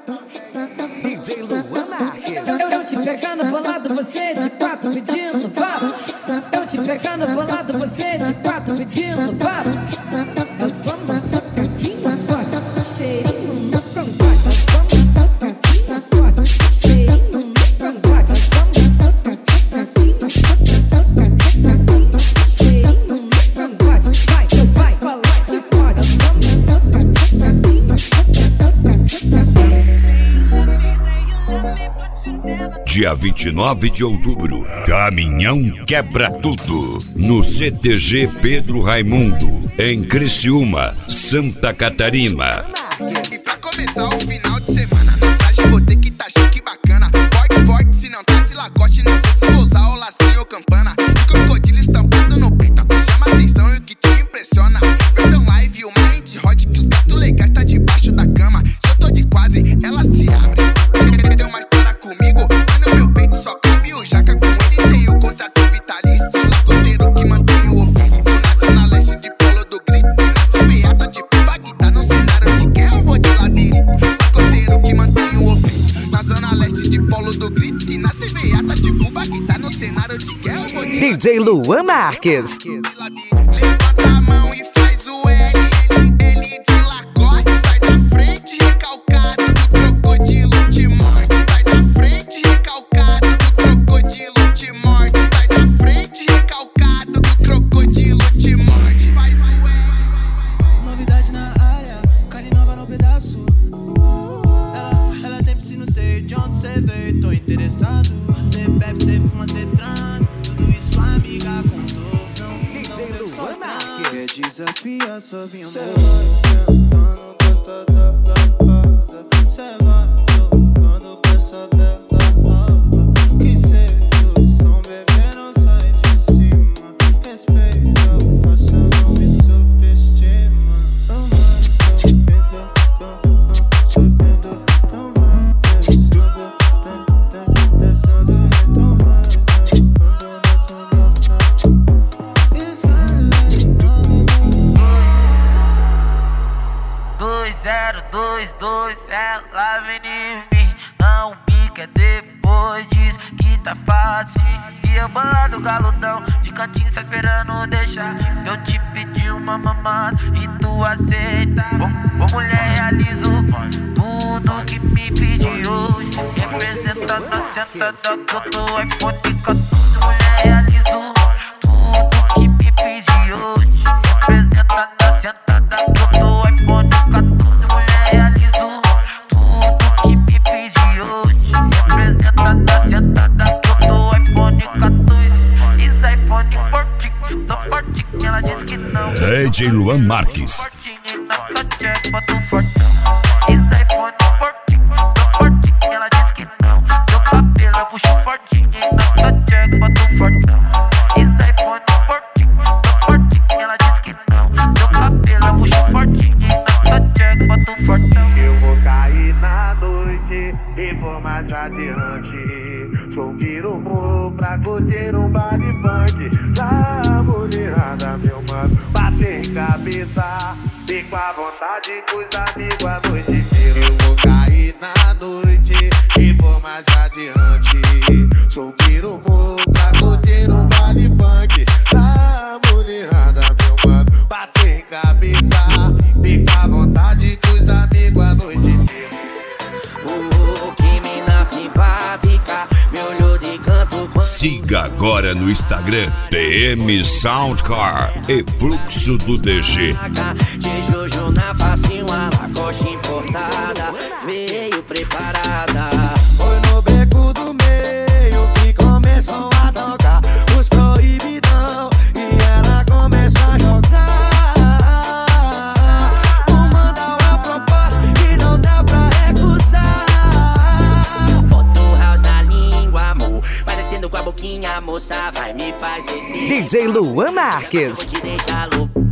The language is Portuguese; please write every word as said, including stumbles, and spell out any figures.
D J Luan Marques. Eu, eu te pegando bolado, você de quatro pedindo vapo. Eu te pegando bolado, você de quatro pedindo vapo. Nós somos socadinho forte, cheirinho no cangote. Nós somos socadinho forte, cheirinho no cangote. Nós somos socadinho, socadinho, cheirinho no cangote. Vai, vai, fala que pode. Nós somos socadinho, socadinho. Dia vinte e nove de outubro, Caminhão Quebra Tudo, no C T G Pedro Raimundo, em Criciúma, Santa Catarina. E pra começar o final de semana, na praia vou ter que tá chique bacana. Forte, forte, se não tá de lacoste, não sei se vou usar o lacinho ou campana. Crocodilo estampado no peito, chama atenção e o que te impressiona. Versão live, o mind hot, que os gatos legais tá debaixo da cama. Se eu tô de quadre, ela se abre. Deu uma história comigo, mas no meu peito só cabe o jaca. Com ele tem o contrato vitalício, lacoteiro que mantém o ofício. Na zona leste de Polo do Grito, nessa meada tipo Bagdá. No cenário de guerra eu vou de labirinto, lacoteiro que mantém o ofício. Na zona leste de Polo do Grito, e nasce meada tipo Bagdá. No cenário de guerra eu vou de D J Luan Marques. Levanta a mão e faz o L, ele de lacoste. Sai da frente recalcado do crocodilo te morde. Sai da frente recalcado do crocodilo te morde. Sai da frente recalcado do crocodilo te morde. Faz o L. Novidade na área, carne nova no pedaço. Ela, ela tem piscina, não sei de onde cê veio, tô interessado. Cê bebe, cê fuma, cê trans, tudo isso a amiga contou. Não, não deu só trans. Quer desafiar, só vinha um não gosta da lapada. Cê vai jogando com essa bela raba. Que sedução, bebê, não sai de cima. Respeita o faça, não me subestima. Não vai, subindo, subindo, não vai, descendo, descendo, então vai, dois zero dois dois, ela vem em mim. Não bica, depois diz que tá fácil. E eu bolado galudão, de cantinho só esperando deixar. Eu te pedi uma mamada e tu aceita. Ô, ô mulher, realizo tudo que me pedi hoje. Representando a sentada que eu tô iPhone quatorze. Mulher, realizo tudo que me pedi hoje. Representando a sentada que eu tô iPhone quatorze. Mulher, realizo tudo que me pedi hoje. Representando a sentada que eu tô iPhone quatorze. Isso iPhone fortinho, tô fortinho. Ela diz que não. D J Luan Marques. Fortinho, não tô check, boto fortão. Isso iPhone fortinho, tô fortinho. Ela diz que não. Seu cabelo eu puxo fortinho, não tô check, boto fortão. Isso iPhone fortinho, tô fortinho. Ela diz que não. Seu cabelo eu puxo fortinho, não tô check, boto fortão. Eu vou cair na noite e vou mais adiante. Sou pirumu pra curtir um baile funk. Lá, mulherada, meu mano, bater cabeça. Fico à vontade com os amigos a noite inteira. Eu vou cair na noite e vou mais adiante. Sou pirumu pra curtir um baile funk. Lá, mulherada, meu mano, bater cabeça. Fico à vontade com os amigos a noite inteira. Uh, que mina simpática, me olhou de canto quando... Siga agora no Instagram P M Soundcar e Fluxo do D G. De Jojo na face, uma lacoste importada, veio preparada. Foi no beco do meio que começou a tocar os proibidão e ela começou a jogar. Vou mandar uma proposta que não dá pra recusar. Bota o house na língua, amor, vai descendo com a boquinha, moça, vai me fazer esse D J Luan Marques. vou te deixar louco.